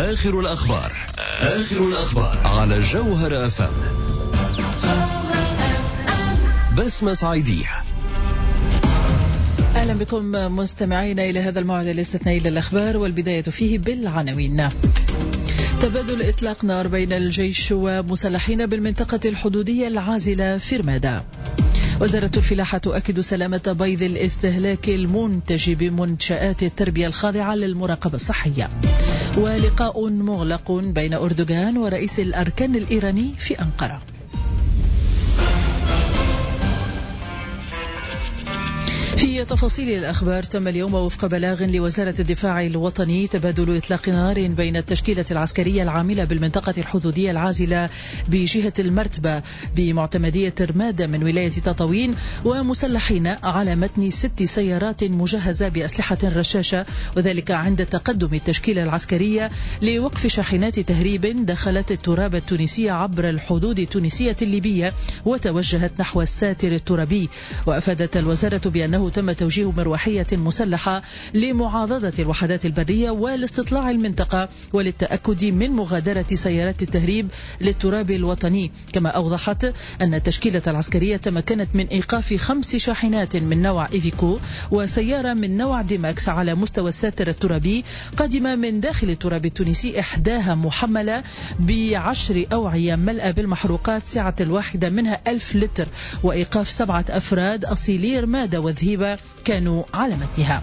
آخر الأخبار على جوهر FM. بسمة صعيدية. أهلا بكم مستمعين إلى هذا الموعد الاستثنائي للأخبار، والبداية فيه بالعناوين. تبادل إطلاق نار بين الجيش ومسلحين بالمنطقة الحدودية العازلة في رمادة. وزارة الفلاحة تؤكد سلامة بيض الاستهلاك المنتج بمنشآت التربية الخاضعة للمراقبة الصحية. ولقاء مغلق بين أردوغان ورئيس الأركان الإيراني في أنقرة. في تفاصيل الأخبار، تم اليوم وفق بلاغ لوزارة الدفاع الوطني تبادل إطلاق نار بين التشكيلة العسكرية العاملة بالمنطقة الحدودية العازلة بجهة المرتبة بمعتمدية رمادة من ولاية تطاوين ومسلحين على متن 6 سيارات مجهزة بأسلحة رشاشة، وذلك عند تقدم التشكيلة العسكرية لوقف شاحنات تهريب دخلت التراب التونسية عبر الحدود التونسية الليبية وتوجهت نحو الساتر الترابي. وأفادت الوزارة بأنه تم توجيه مروحية مسلحة لمعاضدة الوحدات البرية والاستطلاع المنطقة وللتأكد من مغادرة سيارات التهريب للتراب الوطني. كما أوضحت أن التشكيلة العسكرية تمكنت من إيقاف 5 شاحنات من نوع إيفيكو وسيارة من نوع ديماكس على مستوى الساتر الترابي قادمة من داخل التراب التونسي، إحداها محملة ب10 أوعية ملأة بالمحروقات سعة الواحدة منها 1000 لتر، وإيقاف 7 أفراد أصيلي رمادة وذهيبة كانوا على متنها.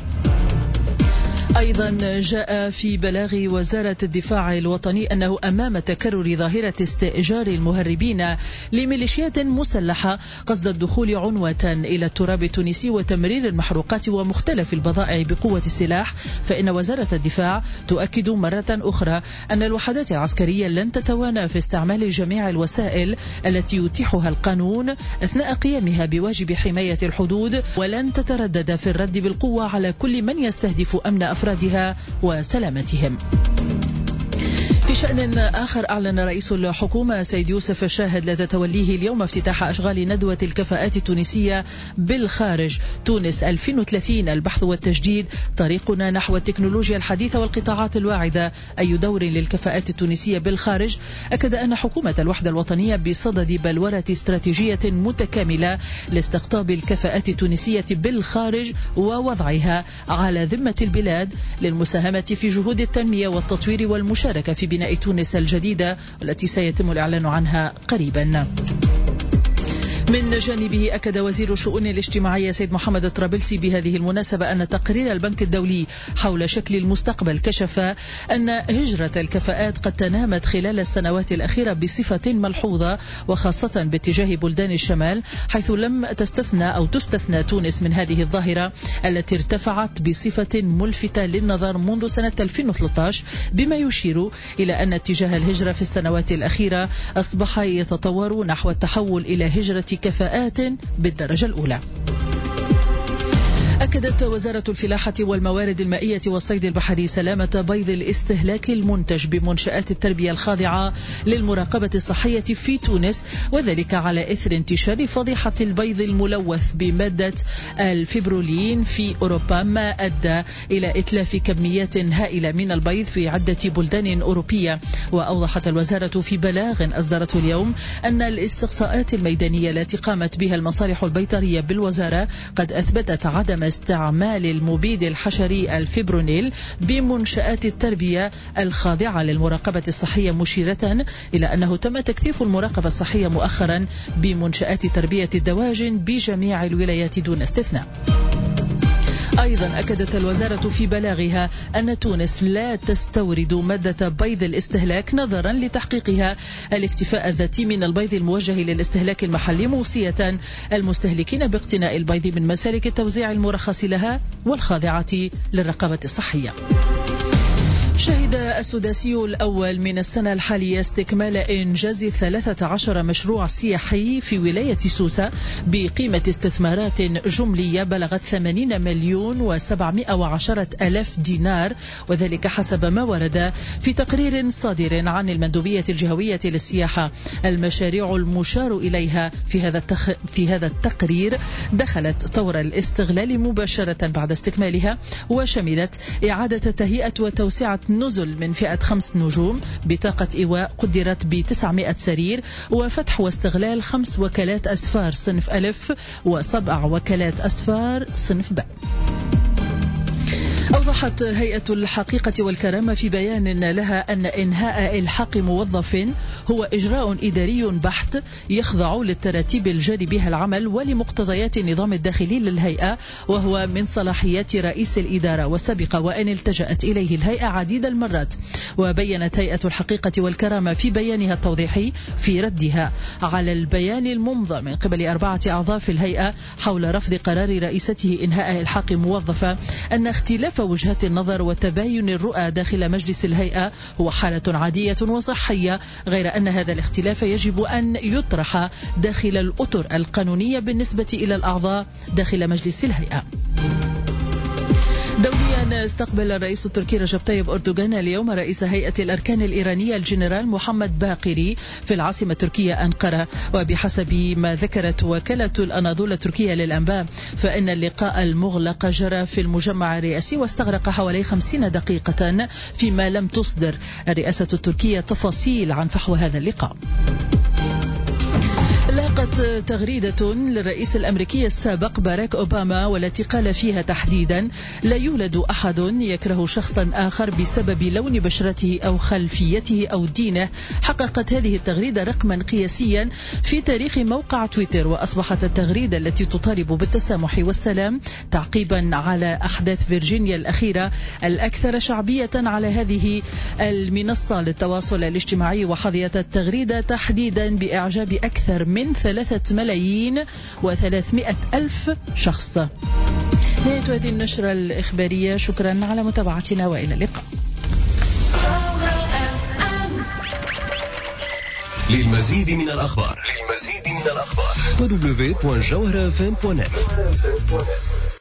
أيضا جاء في بلاغ وزارة الدفاع الوطني أنه أمام تكرر ظاهرة استئجار المهربين لميليشيات مسلحة قصد الدخول عنوة إلى التراب التونسي وتمرير المحروقات ومختلف البضائع بقوة السلاح، فإن وزارة الدفاع تؤكد مرة أخرى أن الوحدات العسكرية لن تتوانى في استعمال جميع الوسائل التي يتيحها القانون أثناء قيامها بواجب حماية الحدود، ولن تتردد في الرد بالقوة على كل من يستهدف أمن أفرادها وسلامتهم. في شأن آخر، أعلن رئيس الحكومة سيد يوسف الشاهد لدى توليه اليوم افتتاح أشغال ندوة الكفاءات التونسية بالخارج تونس 2030 البحث والتجديد، طريقنا نحو التكنولوجيا الحديثة والقطاعات الواعدة، أي دور للكفاءات التونسية بالخارج. أكد أن حكومة الوحدة الوطنية بصدد بلورة استراتيجية متكاملة لاستقطاب الكفاءات التونسية بالخارج ووضعها على ذمة البلاد للمساهمة في جهود التنمية والتطوير والمشاركة في بناء تونس الجديدة والتي سيتم الإعلان عنها قريبا. من جانبه، أكد وزير الشؤون الاجتماعية سيد محمد الطرابلسي بهذه المناسبة أن تقرير البنك الدولي حول شكل المستقبل كشف أن هجرة الكفاءات قد تنامت خلال السنوات الأخيرة بصفة ملحوظة، وخاصة باتجاه بلدان الشمال، حيث لم تستثنى تونس من هذه الظاهرة التي ارتفعت بصفة ملفتة للنظر منذ سنة 2013، بما يشير إلى أن اتجاه الهجرة في السنوات الأخيرة أصبح يتطور نحو التحول إلى هجرة كفاءات بالدرجة الأولى. أكدت وزارة الفلاحة والموارد المائية والصيد البحري سلامة بيض الاستهلاك المنتج بمنشآت التربية الخاضعة للمراقبة الصحية في تونس، وذلك على إثر انتشار فضيحة البيض الملوث بمادة الفيبرولين في أوروبا، ما أدى إلى إتلاف كميات هائلة من البيض في عدة بلدان أوروبية. وأوضحت الوزارة في بلاغ أصدرته اليوم أن الاستقصاءات الميدانية التي قامت بها المصالح البيطرية بالوزارة قد أثبتت عدم استعمال المبيد الحشري الفيبرونيل بمنشآت التربية الخاضعة للمراقبة الصحية، مشيرة إلى أنه تم تكثيف المراقبة الصحية مؤخرا بمنشآت تربية الدواجن بجميع الولايات دون استثناء. أيضا أكدت الوزارة في بلاغها أن تونس لا تستورد مادة بيض الاستهلاك نظرا لتحقيقها الاكتفاء الذاتي من البيض الموجه للاستهلاك المحلي، موصية المستهلكين باقتناء البيض من مسالك التوزيع المرخص لها والخاضعة للرقابة الصحية. شهد السداسي الأول من السنة الحالية استكمال إنجاز 13 مشروع سياحي في ولاية سوسة بقيمة استثمارات جملية بلغت 80,710,000 دينار، وذلك حسب ما ورد في تقرير صادر عن المندوبية الجهوية للسياحة. المشاريع المشار إليها في هذا التقرير دخلت طور الاستغلال مباشرة بعد استكمالها، وشملت إعادة تهيئة وتوسعة نزل من فئة 5 نجوم بطاقة إيواء قدرت ب900 سرير، وفتح واستغلال 5 وكالات أسفار صنف ألف و7 وكالات أسفار صنف باء. أوضحت هيئة الحقيقة والكرامة في بيان لها أن إنهاء إلحاق موظف هو إجراء إداري بحت يخضع للتراتيب الجاري بها العمل ولمقتضيات النظام الداخلي للهيئة، وهو من صلاحيات رئيس الإدارة، وسبق وأن التجأت إليه الهيئة عديد المرات. وبينت هيئة الحقيقة والكرامة في بيانها التوضيحي في ردها على البيان الممضى من قبل 4 أعضاء في الهيئة حول رفض قرار رئيسته إنهاء إلحاق موظفة أن اختلاف وجهات النظر وتباين الرؤى داخل مجلس الهيئة هو حالة عادية وصحية، غير أن هذا الاختلاف يجب أن يطرح داخل الأطر القانونية بالنسبة إلى الأعضاء داخل مجلس الهيئة. دوليا، استقبل الرئيس التركي رجب طيب أردوغان اليوم رئيس هيئة الأركان الإيرانية الجنرال محمد باقري في العاصمة التركية أنقرة. وبحسب ما ذكرت وكالة الأناضول التركية للأنباء فإن اللقاء المغلق جرى في المجمع الرئاسي واستغرق حوالي 50 دقيقة، فيما لم تصدر الرئاسة التركية تفاصيل عن فحوى هذا اللقاء. لاقت تغريدة للرئيس الأمريكي السابق باراك أوباما والتي قال فيها تحديدا: لا يولد أحد يكره شخصا آخر بسبب لون بشرته أو خلفيته أو دينه. حققت هذه التغريدة رقما قياسيا في تاريخ موقع تويتر، وأصبحت التغريدة التي تطالب بالتسامح والسلام تعقيبا على أحداث فيرجينيا الأخيرة الأكثر شعبية على هذه المنصة للتواصل الاجتماعي. وحظيت التغريدة تحديدا بإعجاب أكثر من 3,300,000 شخص. نهاية هذه النشرة الإخبارية، شكرا على متابعتنا وإلى اللقاء. للمزيد من الأخبار www.jawharafm.net